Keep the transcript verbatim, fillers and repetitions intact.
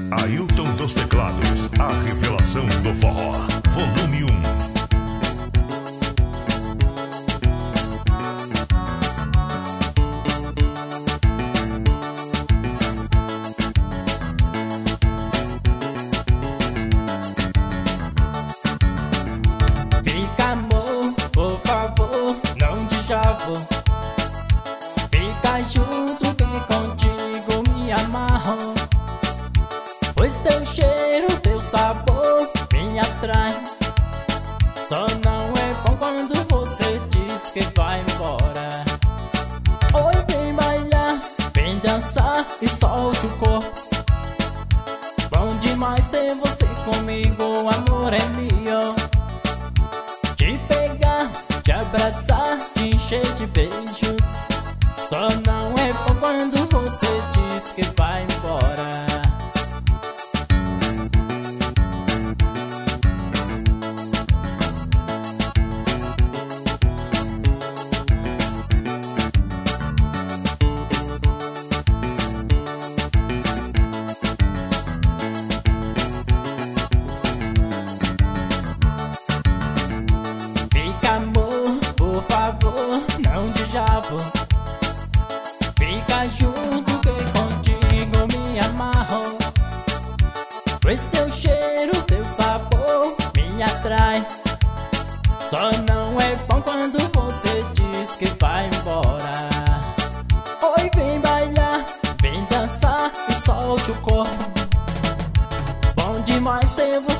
Ailton dos teclados, a revelação do forró, volume um. Fica, amor, por favor, não te chavo. Fica junto que contigo me amarro. Pois teu cheiro, teu sabor me atrai. Só não é bom quando você diz que vai embora. Oi, vem bailar, vem dançar e solte o corpo. Bom demais ter você comigo, amor é meu. Te pegar, te abraçar, te encher de beijos. Só não é bom quando você diz que vai embora. Fica, amor, por favor, não te chavo. Fica junto que contigo me amarro. Pois teu cheiro, teu sabor me atrai. Só não é bom quando você diz que vai embora. Oi, vem bailar, vem dançar e solte o corpo. Bom demais ter você